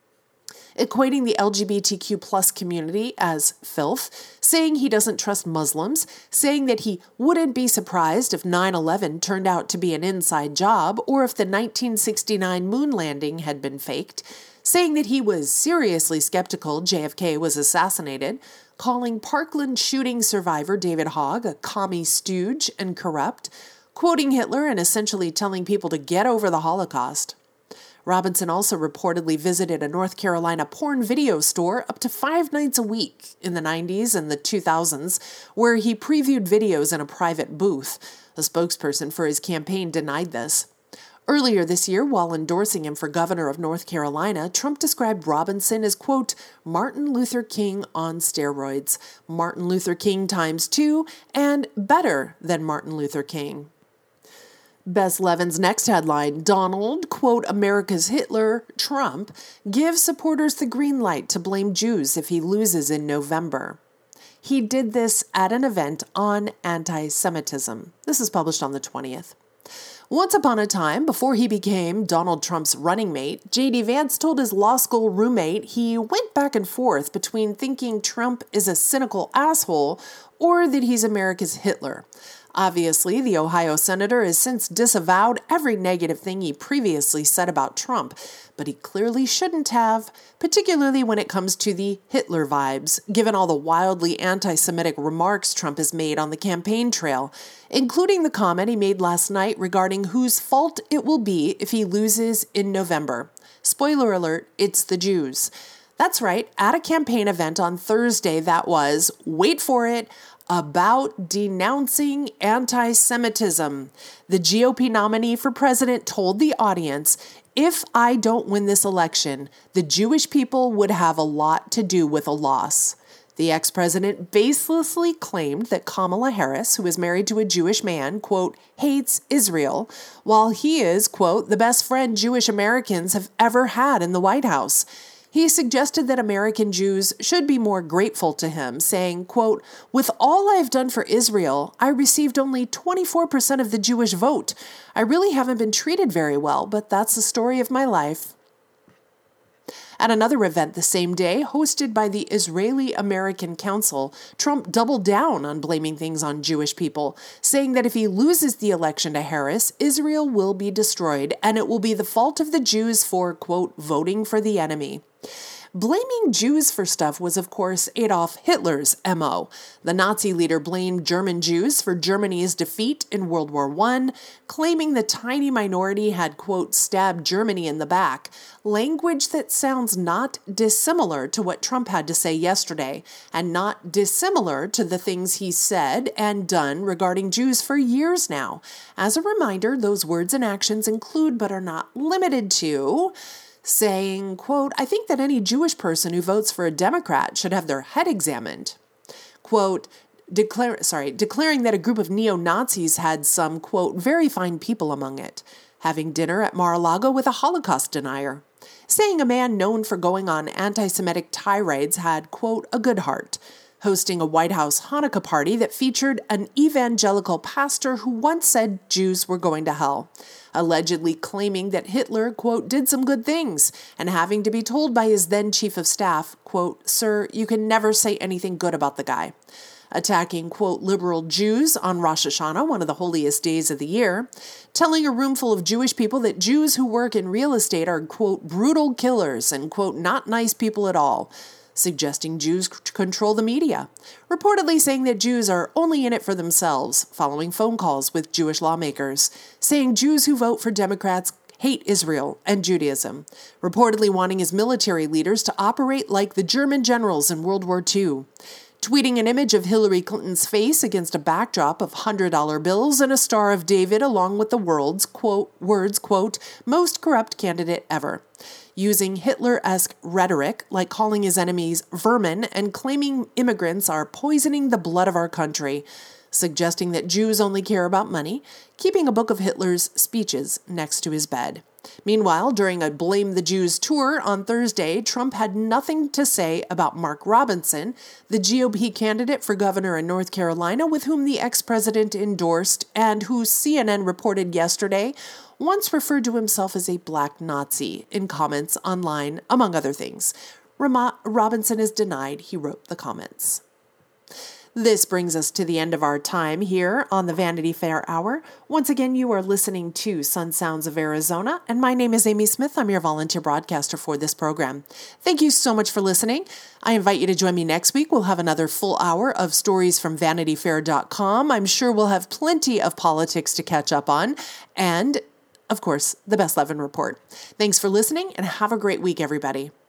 Equating the LGBTQ plus community as filth, saying he doesn't trust Muslims, saying that he wouldn't be surprised if 9/11 turned out to be an inside job or if the 1969 moon landing had been faked, saying that he was seriously skeptical JFK was assassinated, calling Parkland shooting survivor David Hogg a commie stooge and corrupt, quoting Hitler and essentially telling people to get over the Holocaust. Robinson also reportedly visited a North Carolina porn video store up to 5 nights a week in the 90s and the 2000s, where he previewed videos in a private booth. A spokesperson for his campaign denied this. Earlier this year, while endorsing him for governor of North Carolina, Trump described Robinson as, quote, "Martin Luther King on steroids, Martin Luther King times 2, and better than Martin Luther King." Bess Levin's next headline, Donald, quote, "America's Hitler, Trump, gives supporters the green light to blame Jews if he loses in November." He did this at an event on anti-Semitism. This is published on the 20th. Once upon a time, before he became Donald Trump's running mate, J.D. Vance told his law school roommate he went back and forth between thinking Trump is a cynical asshole or that he's America's Hitler. Obviously, the Ohio senator has since disavowed every negative thing he previously said about Trump, but he clearly shouldn't have, particularly when it comes to the Hitler vibes, given all the wildly anti-Semitic remarks Trump has made on the campaign trail, including the comment he made last night regarding whose fault it will be if he loses in November. Spoiler alert, it's the Jews. That's right, at a campaign event on Thursday that was, wait for it, about denouncing anti-Semitism. The GOP nominee for president told the audience, if I don't win this election, the Jewish people would have a lot to do with a loss. The ex-president baselessly claimed that Kamala Harris, who is married to a Jewish man, quote, hates Israel, while he is, quote, the best friend Jewish Americans have ever had in the White House. He suggested that American Jews should be more grateful to him, saying, quote, with all I've done for Israel, I received only 24% of the Jewish vote. I really haven't been treated very well, but that's the story of my life. At another event the same day, hosted by the Israeli-American Council, Trump doubled down on blaming things on Jewish people, saying that if he loses the election to Harris, Israel will be destroyed, and it will be the fault of the Jews for, quote, voting for the enemy. Blaming Jews for stuff was, of course, Adolf Hitler's MO. The Nazi leader blamed German Jews for Germany's defeat in World War I, claiming the tiny minority had, quote, stabbed Germany in the back, language that sounds not dissimilar to what Trump had to say yesterday, and not dissimilar to the things he's said and done regarding Jews for years now. As a reminder, those words and actions include but are not limited to saying, quote, I think that any Jewish person who votes for a Democrat should have their head examined. Quote, declaring that a group of neo-Nazis had some, quote, very fine people among it. Having dinner at Mar-a-Lago with a Holocaust denier. Saying a man known for going on anti-Semitic tirades had, quote, a good heart. Hosting a White House Hanukkah party that featured an evangelical pastor who once said Jews were going to hell. Allegedly claiming that Hitler, quote, did some good things, and having to be told by his then chief of staff, quote, sir, you can never say anything good about the guy. Attacking, quote, liberal Jews on Rosh Hashanah, one of the holiest days of the year. Telling a room full of Jewish people that Jews who work in real estate are, quote, brutal killers and, quote, not nice people at all. Suggesting Jews control the media, reportedly saying that Jews are only in it for themselves, following phone calls with Jewish lawmakers, saying Jews who vote for Democrats hate Israel and Judaism, reportedly wanting his military leaders to operate like the German generals in World War II, tweeting an image of Hillary Clinton's face against a backdrop of $100 bills and a Star of David along with the words, quote, most corrupt candidate ever. Using Hitler-esque rhetoric, like calling his enemies vermin and claiming immigrants are poisoning the blood of our country, suggesting that Jews only care about money, keeping a book of Hitler's speeches next to his bed. Meanwhile, during a Blame the Jews tour on Thursday, Trump had nothing to say about Mark Robinson, the GOP candidate for governor in North Carolina with whom the ex-president endorsed and who CNN reported yesterday once referred to himself as a black Nazi in comments online, among other things. Robinson has denied he wrote the comments. This brings us to the end of our time here on the Vanity Fair Hour. Once again, you are listening to Sun Sounds of Arizona, and my name is Amy Smith. I'm your volunteer broadcaster for this program. Thank you so much for listening. I invite you to join me next week. We'll have another full hour of stories from VanityFair.com. I'm sure we'll have plenty of politics to catch up on, and, of course, the Best Levin Report. Thanks for listening, and have a great week, everybody.